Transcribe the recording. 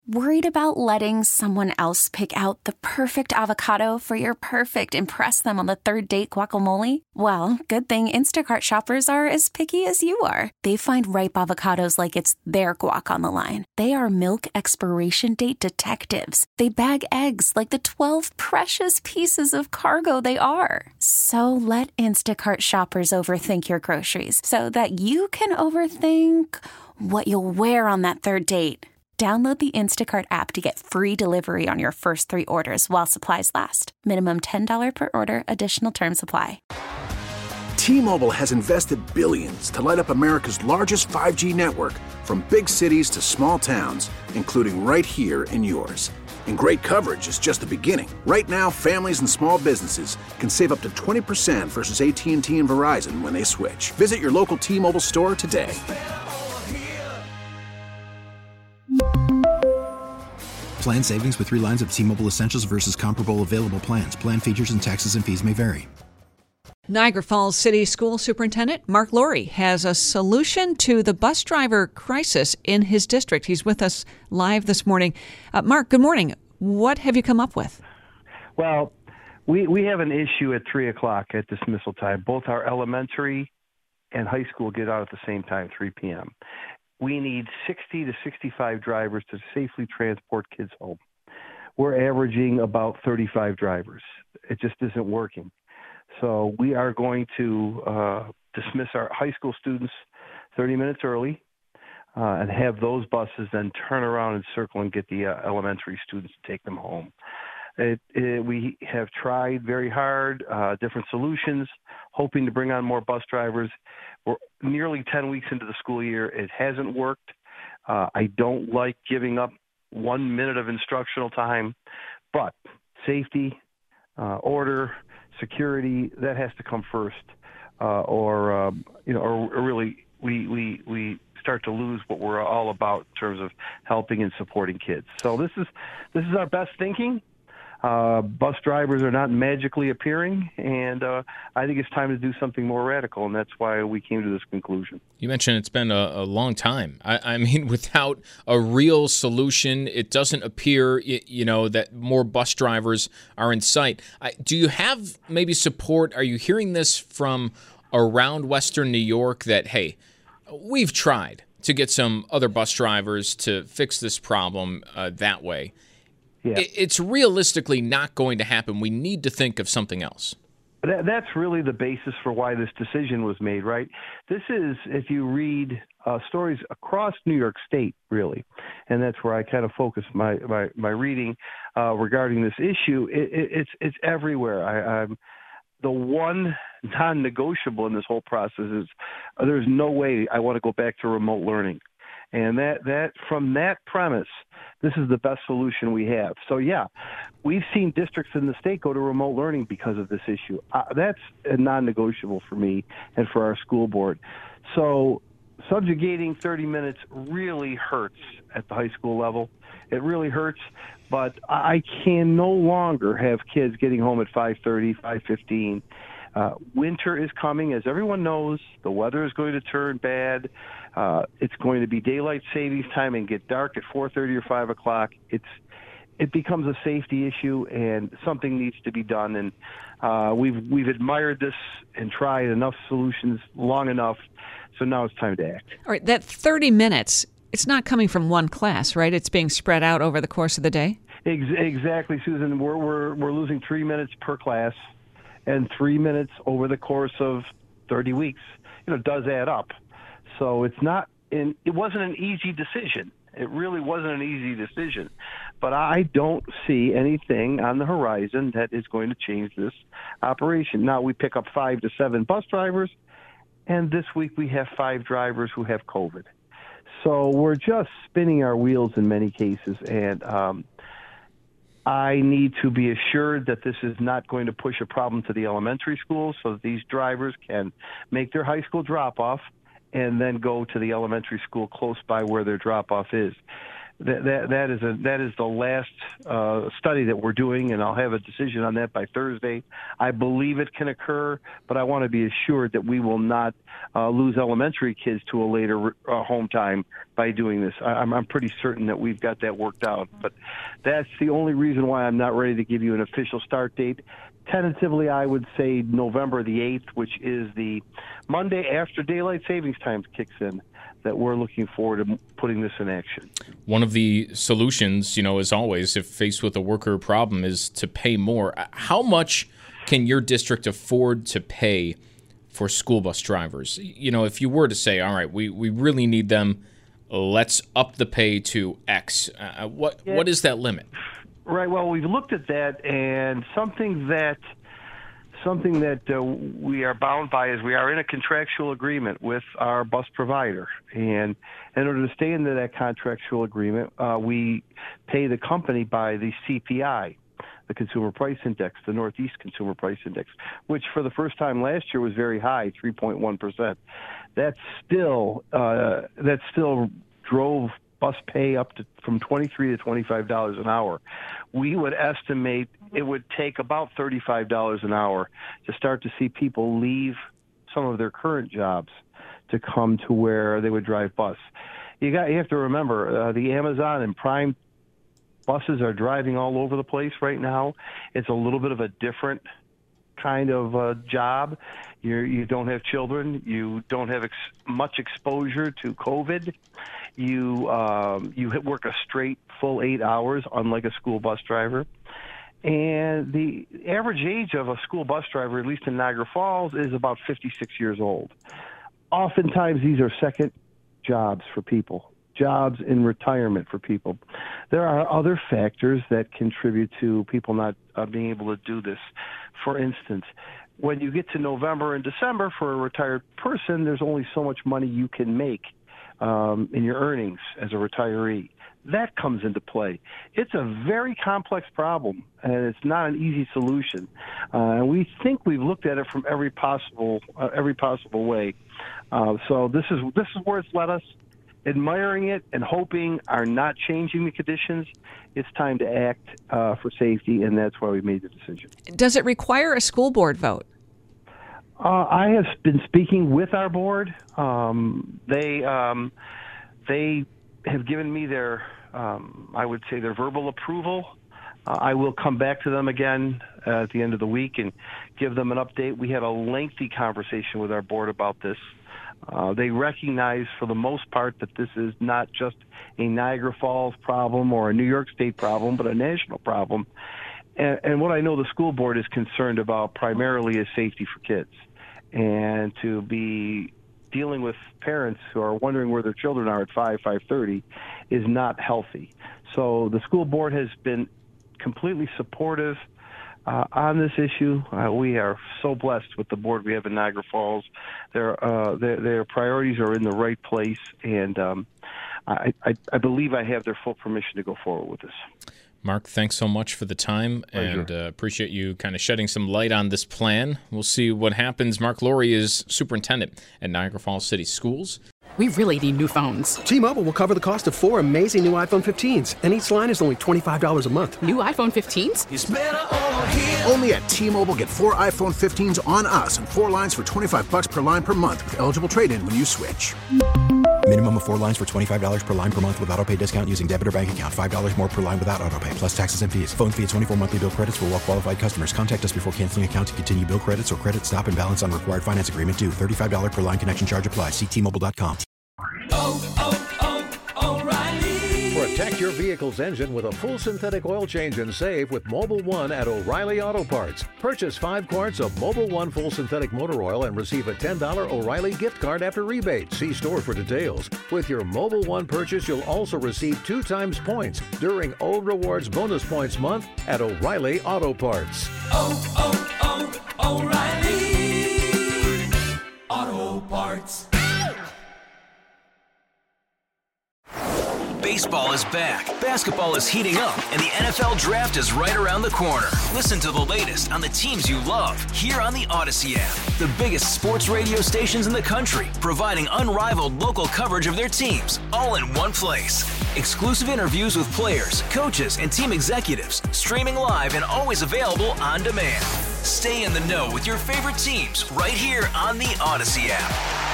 Worried about letting someone else pick out the perfect avocado for your perfect impress them on the third date guacamole? Well, good thing Instacart shoppers are as picky as you are. They find ripe avocados like it's their guac on the line. They are milk expiration date detectives. They bag eggs like the 12 precious pieces of cargo they are. So let Instacart shoppers overthink your groceries so that you can overthink what you'll wear on that third date. Download the Instacart app to get free delivery on your first 3 orders while supplies last. Minimum $10 per order. Additional terms apply. T-Mobile has invested billions to light up America's largest 5G network, from big cities to small towns, including right here in yours. And great coverage is just the beginning. Right now, families and small businesses can save up to 20% versus AT&T and Verizon when they switch. Visit your local T-Mobile store today. Plan savings with 3 lines of T-Mobile Essentials versus comparable available plans. Plan features and taxes and fees may vary. Niagara Falls City School Superintendent Mark Laurie has a solution to the bus driver crisis in his district. He's with us live this morning. Mark, good morning. What have you come up with? Well, we have an issue at 3 o'clock at dismissal time. Both our elementary and high school get out at the same time, 3 p.m. We need 60 to 65 drivers to safely transport kids home. We're averaging about 35 drivers. It just isn't working. So we are going to dismiss our high school students 30 minutes early and have those buses then turn around and circle and get the elementary students to take them home. We have tried very hard, different solutions, hoping to bring on more bus drivers. We're nearly 10 weeks into the school year. It hasn't worked. I don't like giving up 1 minute of instructional time, but safety, order, security, that has to come first, or really we start to lose what we're all about in terms of helping and supporting kids. So this is our best thinking. Bus drivers are not magically appearing, and I think it's time to do something more radical, and that's why we came to this conclusion. You mentioned it's been a long time. I mean, without a real solution, it doesn't appear, that more bus drivers are in sight. Do you have maybe support? Are you hearing this from around Western New York that, hey, we've tried to get some other bus drivers to fix this problem that way? Yeah. It's realistically not going to happen. We need to think of something else. That's really the basis for why this decision was made, right? This is, if you read stories across New York State, really, and that's where I kind of focus my reading regarding this issue. It's everywhere. The one non-negotiable in this whole process is there's no way I want to go back to remote learning. And that from that premise, this is the best solution we have. So, yeah, we've seen districts in the state go to remote learning because of this issue. That's a non-negotiable for me and for our school board. So subjugating 30 minutes really hurts at the high school level. It really hurts, but I can no longer have kids getting home at 5:30, 5:15. Winter is coming. As everyone knows, the weather is going to turn bad. It's going to be daylight savings time and get dark at 4:30 or 5 o'clock. It becomes a safety issue, and something needs to be done. And we've admired this and tried enough solutions long enough, so now it's time to act. All right, that 30 minutes, it's not coming from one class, right? It's being spread out over the course of the day? Exactly, Susan. We're losing 3 minutes per class, and 3 minutes over the course of 30 weeks. It does add up. So it wasn't an easy decision. It really wasn't an easy decision. But I don't see anything on the horizon that is going to change this operation. Now, we pick up 5 to 7 bus drivers, and this week we have 5 drivers who have COVID. So we're just spinning our wheels in many cases, and I need to be assured that this is not going to push a problem to the elementary schools so that these drivers can make their high school drop-off and then go to the elementary school close by where their drop-off is. that is the last study that we're doing, and I'll have a decision on that by Thursday. I believe it can occur, but I want to be assured that we will not lose elementary kids to a later home time by doing this. I'm pretty certain that we've got that worked out, but that's the only reason why I'm not ready to give you an official start date. Tentatively, I would say November the 8th, which is the Monday after daylight savings time kicks in, that we're looking forward to putting this in action. One of the solutions, as always, if faced with a worker problem, is to pay more. How much can your district afford to pay for school bus drivers? If you were to say, all right, we really need them, let's up the pay to X. What is that limit? Right. Well, we've looked at that, and something that we are bound by is we are in a contractual agreement with our bus provider, and in order to stay into that contractual agreement, we pay the company by the CPI, the Consumer Price Index, the Northeast Consumer Price Index, which for the first time last year was very high, 3.1%. That still drove bus pay up from $23 to $25 an hour. We would estimate it would take about $35 an hour to start to see people leave some of their current jobs to come to where they would drive bus. You have to remember, the Amazon and Prime buses are driving all over the place right now. It's a little bit of a different kind of job. You don't have children. You don't have much exposure to COVID. You work a straight full 8 hours, unlike a school bus driver. And the average age of a school bus driver, at least in Niagara Falls, is about 56 years old. Oftentimes, these are second jobs for people, jobs in retirement for people. There are other factors that contribute to people not being able to do this. For instance, when you get to November and December for a retired person, there's only so much money you can make in your earnings as a retiree. That comes into play. It's a very complex problem, and it's not an easy solution. And we think we've looked at it from every possible way. So this is where it's led us. Admiring it and hoping are not changing the conditions. It's time to act for safety, and that's why we made the decision. Does it require a school board vote? I have been speaking with our board. They have given me their, I would say, their verbal approval. I will come back to them again at the end of the week and give them an update. We had a lengthy conversation with our board about this. They recognize, for the most part, that this is not just a Niagara Falls problem or a New York State problem, but a national problem. And what I know the school board is concerned about primarily is safety for kids. And to be dealing with parents who are wondering where their children are at 5:30 is not healthy. So the school board has been completely supportive on this issue. We are so blessed with the board we have in Niagara Falls. Their priorities are in the right place, and I believe I have their full permission to go forward with this. Mark, thanks so much for the time. Pleasure. And appreciate you kind of shedding some light on this plan. We'll see what happens. Mark Laurie is superintendent at Niagara Falls City Schools. We really need new phones. T-Mobile will cover the cost of 4 amazing new iPhone 15s, and each line is only $25 a month. New iPhone 15s? It's better over here. Only at T-Mobile, get 4 iPhone 15s on us and 4 lines for $25 per line per month with eligible trade-in when you switch. Minimum of 4 lines for $25 per line per month with autopay discount using debit or bank account. $5 more per line without autopay, plus taxes and fees. Phone fee at 24 monthly bill credits for well-qualified customers. Contact us before canceling account to continue bill credits or credit stop and balance on required finance agreement due. $35 per line connection charge applies. See T-Mobile.com. O'Reilly. Protect your vehicle's engine with a full synthetic oil change and save with Mobil 1 at O'Reilly Auto Parts. Purchase 5 quarts of Mobil 1 full synthetic motor oil and receive a $10 O'Reilly gift card after rebate. See store for details. With your Mobil 1 purchase, you'll also receive 2 times points during O Rewards Bonus Points Month at O'Reilly Auto Parts. O'Reilly Auto Parts. Baseball is back, basketball is heating up, and the NFL Draft is right around the corner. Listen to the latest on the teams you love here on the Odyssey app. The biggest sports radio stations in the country, providing unrivaled local coverage of their teams, all in one place. Exclusive interviews with players, coaches, and team executives, streaming live and always available on demand. Stay in the know with your favorite teams right here on the Odyssey app.